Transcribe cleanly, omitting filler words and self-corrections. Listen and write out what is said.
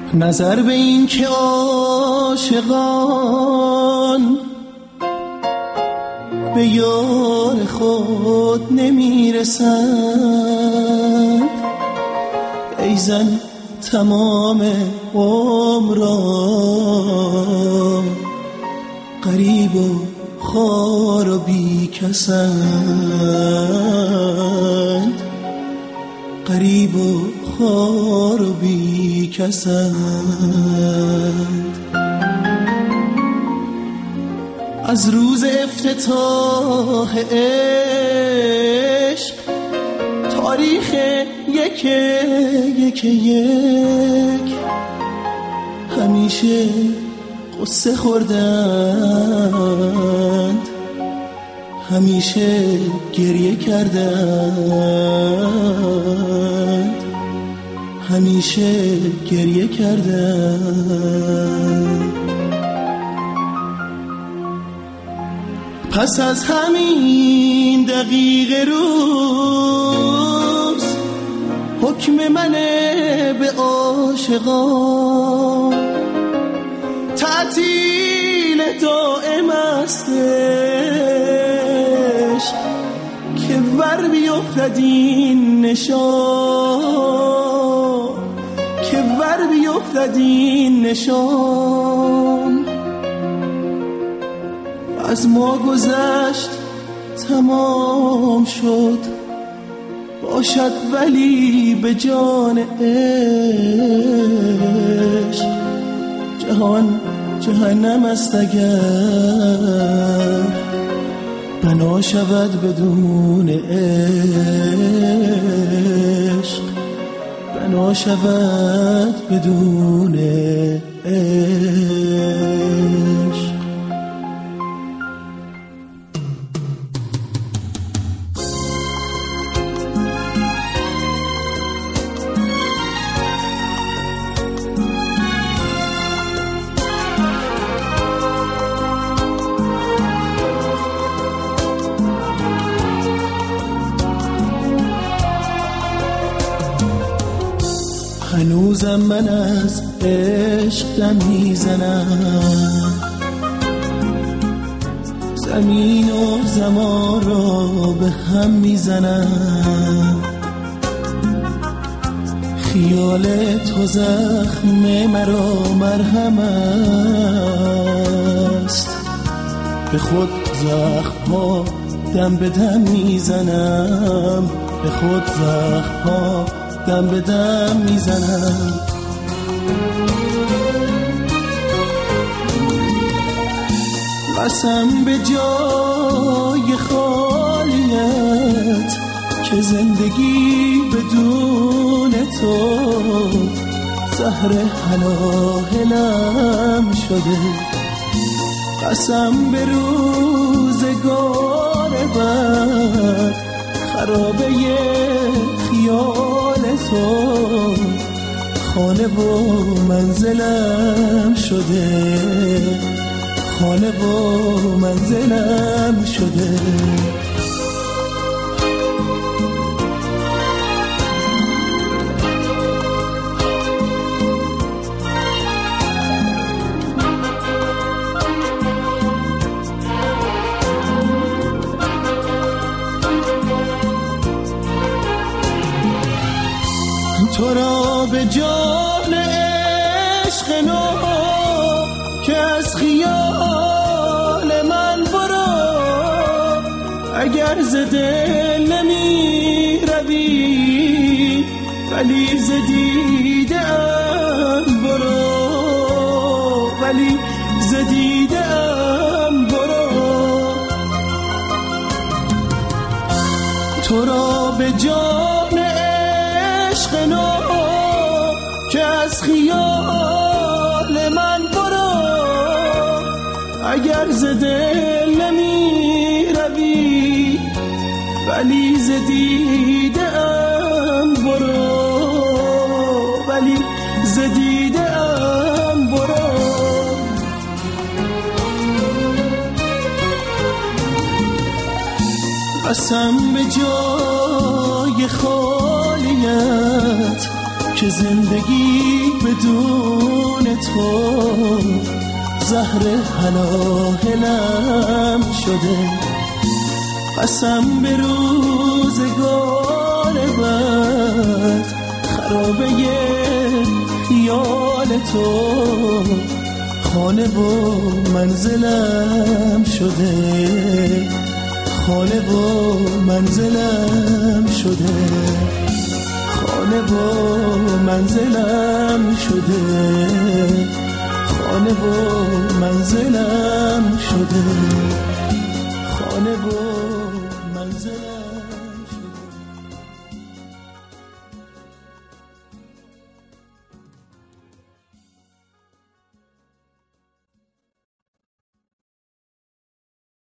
نظر به این که عاشقان به یار خود نمیرسند، ای زن تمام عمر را غریب و خوار و بیکسند، غریب و خوار و بیکسند. از روز افتتاح عشق تاریخ یک همیشه قصه خوردند، همیشه گریه کردند، همیشه گریه کردند. پس از همین دقیقه روز حکم منه به عاشقان، تعطیل دائم است عشق که ور بیفتد این نشان، که ور بیفتد این نشان. از ما گذشت تمام شد باشد ولی به جان عشق جهان جهنم است اگر بنا شود بدون عشق، بنا شود بدون عشق. هنوزم من از عشق دم میزنم، زمین و زمان را به هم میزنم. خیال تو زخم مرا مرهم است، به خود زخم ها دم به دم میزنم، به خود زخم ها دم به دم میزنم. قسم به جای خالیت که زندگی بدون تو زهر حلاحلم شده. قسم به روزگار بد خرابه خیال تو خانه و منزلم شده، خانه و منزلم شده. تو را به جان عشق نو که از خیال من برو، اگر ز دل نمی روی ولی ز دیده ام برو، ولی ز دیده ام برو. تو را به جان عشق نو که از خیال من برو، اگر ز دل نمی روی ولی ز دیده ام برو، ولی ز دیده ام برو. قسم به جای خالیت که زندگی بدون تو زهر حلاهلم شده. قسم به روزگار بد خرابه خیال تو خانه و منزلم شده. خانه و منزلم شده. خانه و منزلم شده. خانه و منزلم شده. خانه و منزلم